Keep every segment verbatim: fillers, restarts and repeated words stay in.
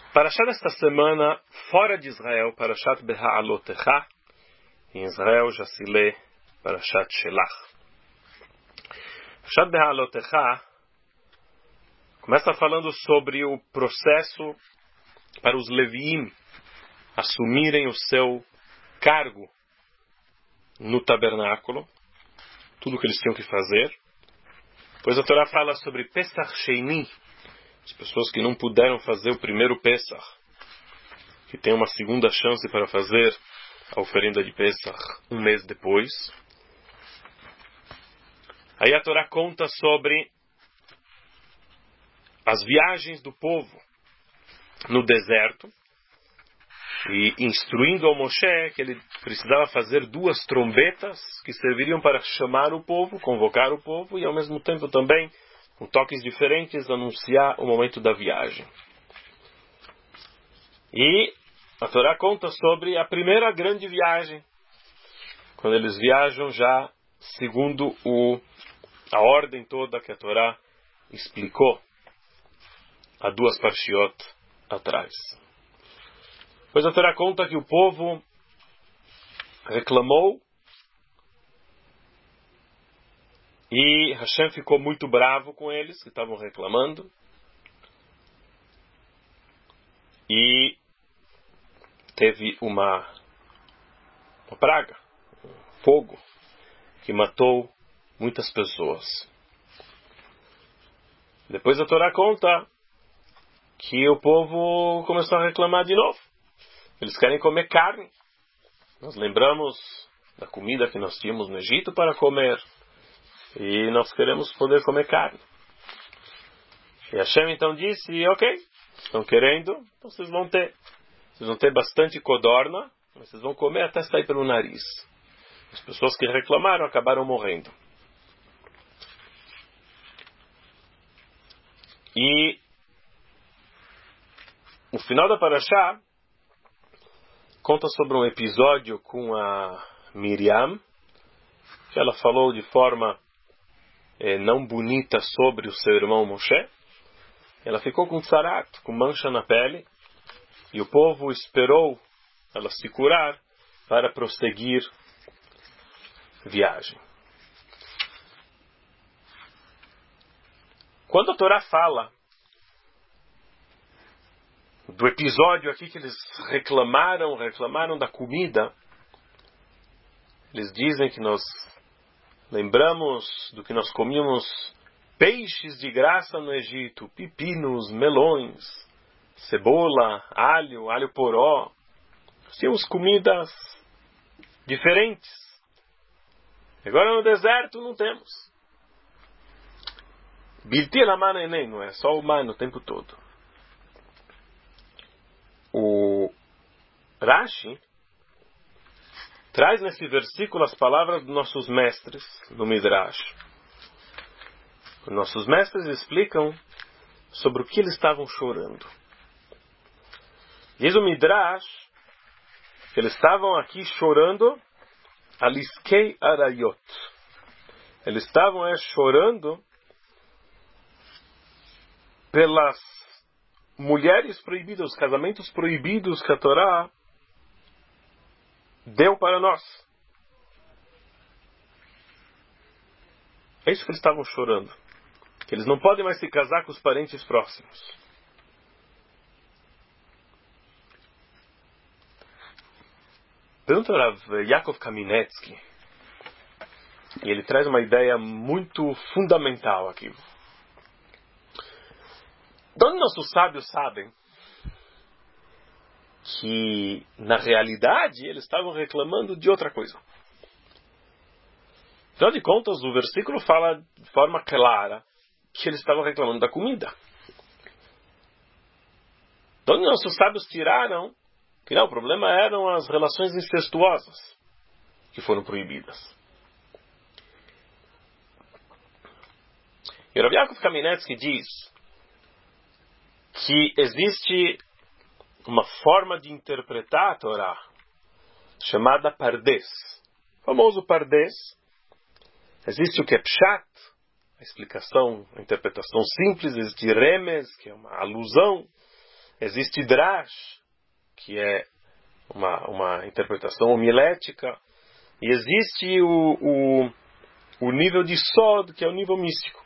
Parashat desta semana, fora de Israel, Parashat Beha'alotecha. Em Israel já se lê Parashat Shelach. Parashat Beha'alotecha começa falando sobre o processo para os Leviim assumirem o seu cargo no tabernáculo, tudo o que eles tinham que fazer. Depois a Torá fala sobre Pesach Sheini, as pessoas que não puderam fazer o primeiro Pesach, que tem uma segunda chance para fazer a oferenda de Pesach um mês depois. Aí a Torá conta sobre as viagens do povo no deserto, e instruindo ao Moshe que ele precisava fazer duas trombetas que serviriam para chamar o povo, convocar o povo, e ao mesmo tempo também, com toques diferentes, anunciar o momento da viagem. E a Torá conta sobre a primeira grande viagem, quando eles viajam já segundo o, a ordem toda que a Torá explicou há duas parshiot atrás. Depois a Torá conta que o povo reclamou e Hashem ficou muito bravo com eles, que estavam reclamando. E teve uma, uma praga, um fogo, que matou muitas pessoas. Depois a Torá conta que o povo começou a reclamar de novo. Eles querem comer carne. Nós lembramos da comida que nós tínhamos no Egito para comer. E nós queremos poder comer carne. E Hashem então disse, ok, estão querendo, então vocês vão ter. Vocês vão ter bastante codorna, mas vocês vão comer até sair pelo nariz. As pessoas que reclamaram acabaram morrendo. E o final da Parashá conta sobre um episódio com a Miriam, que ela falou de forma eh, não bonita sobre o seu irmão Moshe. Ela ficou com tsarat, com mancha na pele, e o povo esperou ela se curar para prosseguir viagem. Quando a Torá fala do episódio aqui que eles reclamaram, reclamaram da comida, eles dizem que nós lembramos do que nós comíamos peixes de graça no Egito, pepinos, melões, cebola, alho, alho poró. Nós tínhamos comidas diferentes. Agora no deserto não temos. Bilti la mana enem, não é só o mano o tempo todo. O Rashi traz nesse versículo as palavras dos nossos mestres no Midrash. Os nossos mestres explicam sobre o que eles estavam chorando. Diz o Midrash que eles estavam aqui chorando aliskei arayot. Eles estavam é, chorando pelas mulheres proibidas, os casamentos proibidos que a Torá deu para nós. É isso que eles estavam chorando. Que eles não podem mais se casar com os parentes próximos. Pergunta a Yaakov Kaminetsky, e ele traz uma ideia muito fundamental aqui. De onde nossos sábios sabem que, na realidade, eles estavam reclamando de outra coisa? Afinal de contas, o versículo fala de forma clara que eles estavam reclamando da comida. De onde nossos sábios tiraram que não, o problema eram as relações incestuosas que foram proibidas. E o Rav Yaakov Kaminetsky diz que existe uma forma de interpretar a Torá chamada Pardes. O famoso Pardes. Existe o que é Pshat, a explicação, a interpretação simples. Existe Remes, que é uma alusão. existe Drash, que é uma, uma interpretação homilética, e existe o, o, o nível de Sod, que é o nível místico.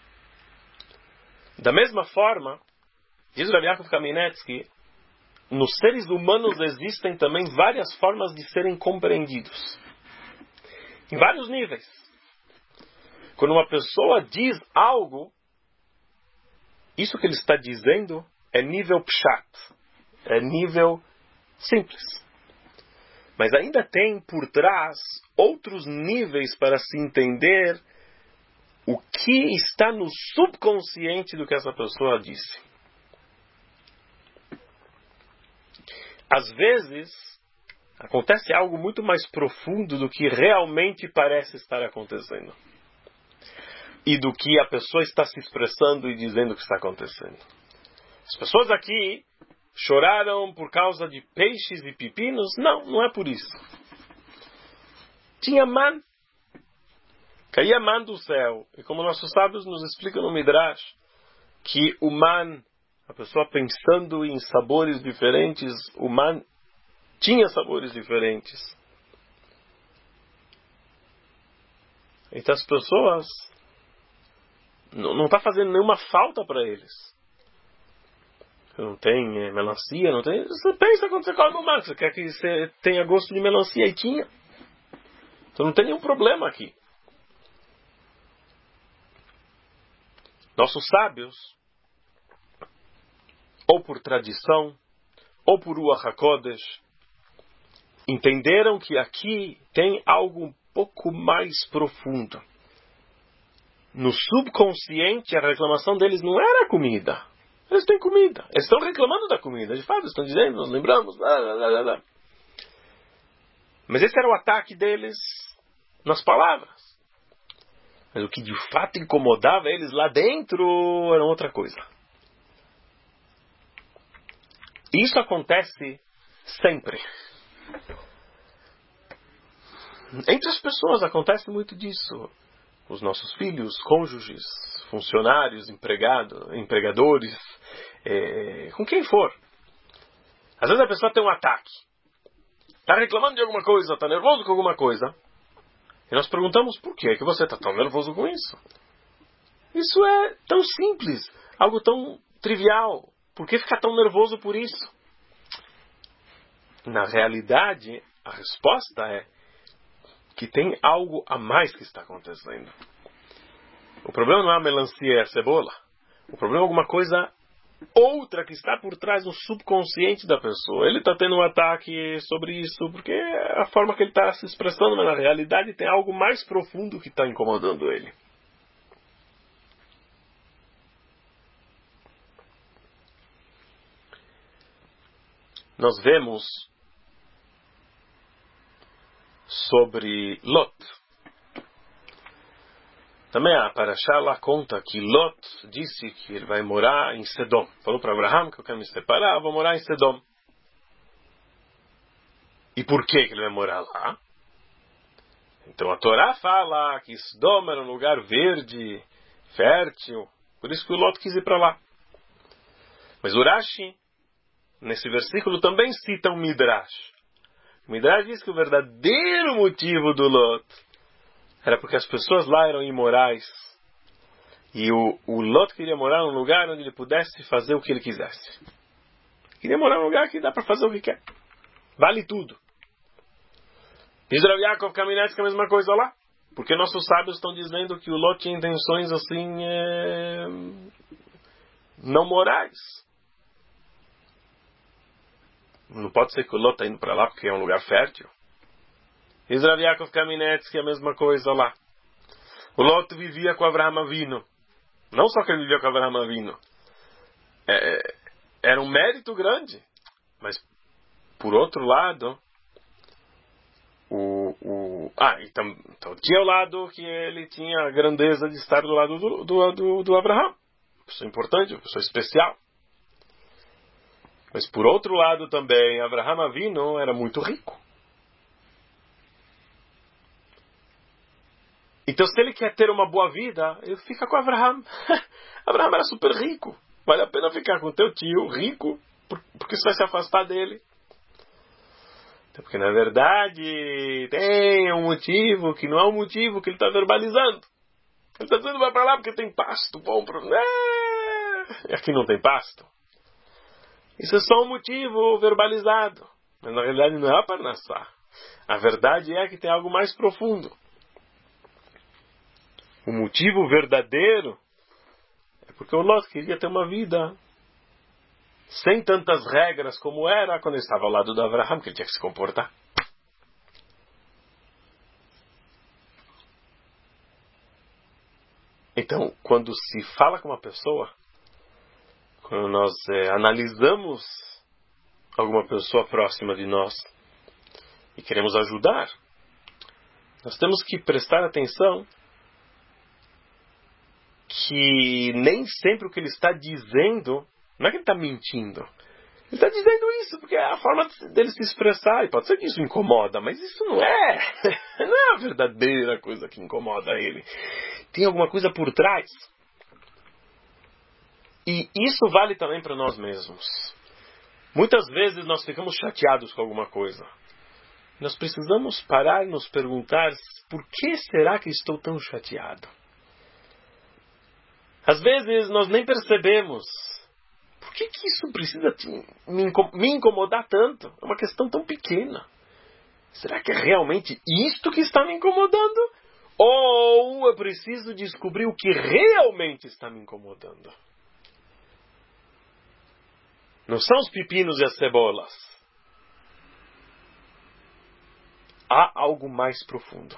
Da mesma forma, diz Rav Yaakov Kamenetsky, nos seres humanos existem também várias formas de serem compreendidos. Em vários níveis. Quando uma pessoa diz algo, isso que ele está dizendo é nível pshat, é nível simples. Mas ainda tem por trás outros níveis para se entender o que está no subconsciente do que essa pessoa disse. Às vezes, acontece algo muito mais profundo do que realmente parece estar acontecendo. E do que a pessoa está se expressando e dizendo que está acontecendo. As pessoas aqui choraram por causa de peixes e pepinos? Não, não é por isso. Tinha man. Caía man do céu. E como nossos sábios nos explicam no Midrash, que o man, a pessoa pensando em sabores diferentes, o man tinha sabores diferentes. Então as pessoas não está fazendo nenhuma falta para eles. Não tem é, melancia, não tem... Você pensa quando você come o man, você quer que você tenha gosto de melancia, e tinha. Então não tem nenhum problema aqui. Nossos sábios, ou por tradição, ou por Ruach HaKodesh, entenderam que aqui tem algo um pouco mais profundo. No subconsciente, a reclamação deles não era a comida. Eles têm comida. Eles estão reclamando da comida. De fato, estão dizendo, nós lembramos. Blá, blá, blá, blá. Mas esse era o ataque deles nas palavras. Mas o que de fato incomodava eles lá dentro era outra coisa. Isso acontece sempre. Entre as pessoas acontece muito disso. Os nossos filhos, cônjuges, funcionários, empregado, empregadores, é, com quem for. Às vezes a pessoa tem um ataque. Está reclamando de alguma coisa, está nervoso com alguma coisa. E nós perguntamos por que, que você está tão nervoso com isso. Isso é tão simples, algo tão trivial. Por que ficar tão nervoso por isso? Na realidade, a resposta é que tem algo a mais que está acontecendo. O problema não é a melancia e a cebola. O problema é alguma coisa outra que está por trás do subconsciente da pessoa. Ele está tendo um ataque sobre isso porque é a forma que ele está se expressando, mas na realidade tem algo mais profundo que está incomodando ele. Nós vemos sobre Lot. Também a Parashá lá conta que Lot disse que ele vai morar em Sedom. Falou para Abraham que eu quero me separar, vou morar em Sedom. E por que ele vai morar lá? Então a Torá fala que Sedom era um lugar verde, fértil, por isso que o Lot quis ir para lá. Mas o Rashi, nesse versículo, também cita um Midrash. O Midrash diz que o verdadeiro motivo do Lot era porque as pessoas lá eram imorais. E o, o Lot queria morar num lugar onde ele pudesse fazer o que ele quisesse. Queria morar num lugar que dá para fazer o que quer. Vale tudo. Diz Rav Yaakov Kamenetsky a mesma coisa lá. Porque nossos sábios estão dizendo que o Lot tinha intenções assim é, não morais. Não pode ser que o Lot está indo para lá porque é um lugar fértil. Diz Rav Yaakov Kamenetsky a mesma coisa lá. O Lot vivia com Avraham Avinu. Não só que ele vivia com Avraham Avinu. É, era um mérito grande. Mas, por outro lado, o, o, ah, então, então tinha o lado que ele tinha a grandeza de estar do lado do, do, do, do Avraham. Uma pessoa importante, uma pessoa especial. Mas, por outro lado também, Avraham Avinu era muito rico. Então, se ele quer ter uma boa vida, ele fica com Avraham. Avraham era super rico. Vale a pena ficar com teu tio rico porque isso vai se afastar dele. Porque na verdade tem um motivo que não é um motivo que ele está verbalizando. Ele está dizendo vai para lá porque tem pasto bom para... É, aqui não tem pasto. Isso é só um motivo verbalizado. Mas na realidade não é para nascer. A verdade é que tem algo mais profundo. O motivo verdadeiro é porque o Lot queria ter uma vida sem tantas regras como era quando ele estava ao lado do Abraham, que ele tinha que se comportar. Então, quando se fala com uma pessoa, quando nós é, analisamos alguma pessoa próxima de nós e queremos ajudar, nós temos que prestar atenção que nem sempre o que ele está dizendo, não é que ele está mentindo. Ele está dizendo isso porque é a forma dele se expressar. E pode ser que isso incomoda, mas isso não é. Não é a verdadeira coisa que incomoda ele. Tem alguma coisa por trás. E isso vale também para nós mesmos. Muitas vezes nós ficamos chateados com alguma coisa. Nós precisamos parar e nos perguntar por que será que estou tão chateado? Às vezes nós nem percebemos. Por que, que isso precisa te, me incomodar tanto? É uma questão tão pequena. Será que é realmente isto que está me incomodando? Ou eu preciso descobrir o que realmente está me incomodando? Não são os pepinos e as cebolas. Há algo mais profundo.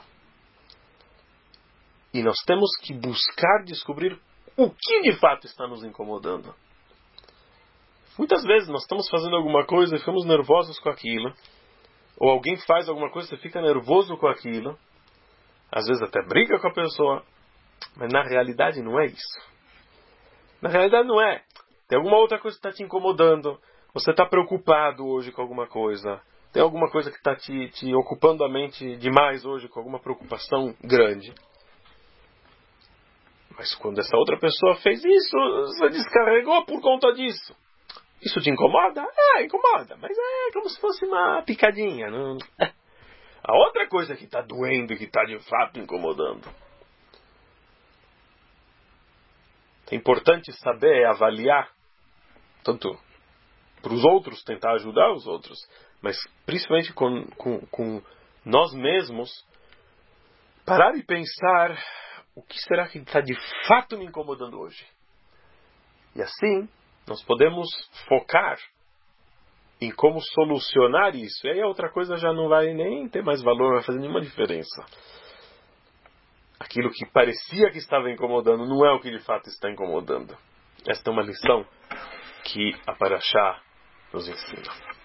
E nós temos que buscar descobrir o que de fato está nos incomodando. Muitas vezes nós estamos fazendo alguma coisa e ficamos nervosos com aquilo. Ou alguém faz alguma coisa e você fica nervoso com aquilo. Às vezes até briga com a pessoa. Mas na realidade não é isso. Na realidade não é. Tem alguma outra coisa que está te incomodando. Você está preocupado hoje com alguma coisa. Tem alguma coisa que está te, te ocupando a mente demais hoje com alguma preocupação grande. Mas quando essa outra pessoa fez isso, você descarregou por conta disso. Isso te incomoda? É, incomoda. Mas é como se fosse uma picadinha. Não? A outra coisa que está doendo e que está de fato incomodando. É importante saber avaliar, tanto para os outros, tentar ajudar os outros, mas principalmente com, com, com nós mesmos, parar e pensar o que será que está de fato me incomodando hoje. E assim, nós podemos focar em como solucionar isso. E aí a outra coisa já não vai nem ter mais valor, não vai fazer nenhuma diferença. Aquilo que parecia que estava incomodando não é o que de fato está incomodando. Esta é uma lição que a Parashá nos ensina.